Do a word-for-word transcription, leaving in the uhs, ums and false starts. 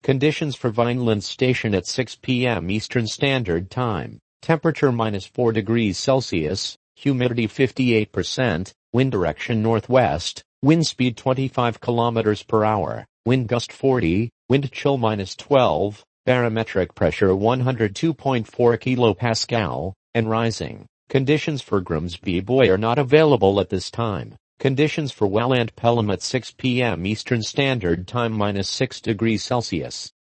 Conditions for Vineland Station at six p m Eastern Standard Time. Temperature minus four degrees Celsius, humidity fifty-eight percent, wind direction northwest, wind speed twenty-five kilometers per hour, wind gust forty, wind chill minus twelve, barometric pressure one hundred two point four kilopascal, and rising. Conditions for Grimsby Buoy are not available at this time. Conditions for Welland Pelham at six p m Eastern Standard Time minus six degrees Celsius.